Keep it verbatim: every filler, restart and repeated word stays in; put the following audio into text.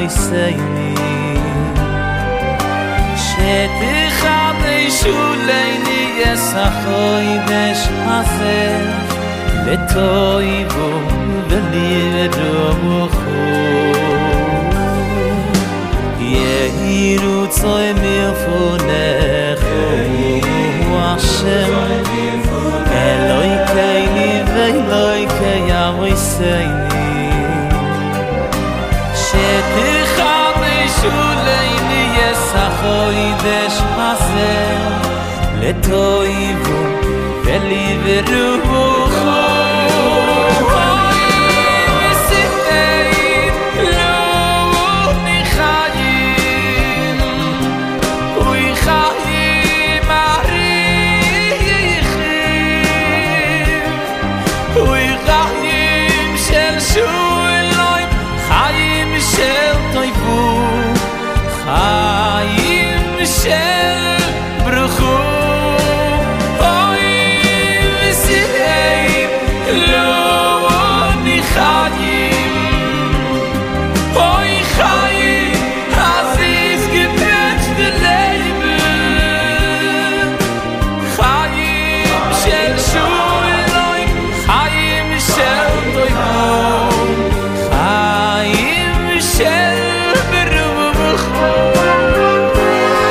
יסייני שתחדשו ליני יסחוי בשחזר לטויבו ולרוחו יהירו צוי מלפונךו השם אלוהי קייני ואלוהי קיימו יסייני שתחדשו ליני יסחוי בשחזר לטויבו ולרוחו חיים של ברוכו אוי וסיהם לא נחיים אוי חיים אז ist gebet der Leben חיים של שוב